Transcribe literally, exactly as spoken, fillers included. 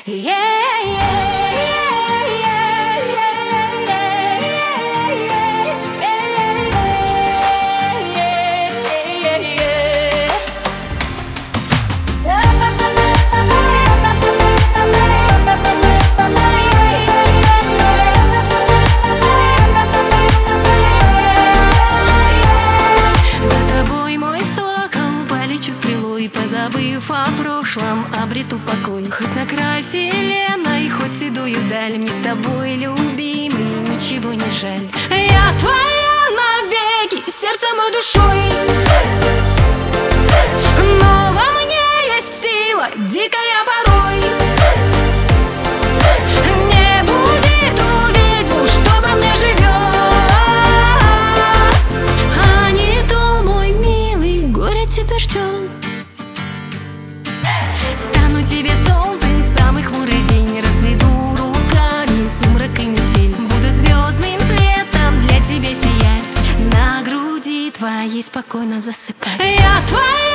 Позабыв о прошлом, обрету покой. Хоть на край вселенной, хоть седую даль, мне с тобой, любимый, ничего не жаль. Я твоя навеки, сердцем и душой, но во мне есть сила, дикая порой. Не будет у ведьму, что во мне живет, а не то, мой милый, горе тебя ждет. Стану тебе солнцем в самый хмурый день, разведу руками сумрак и метель. Буду звездным светом для тебя сиять, на груди твоей спокойно засыпать. Я твоя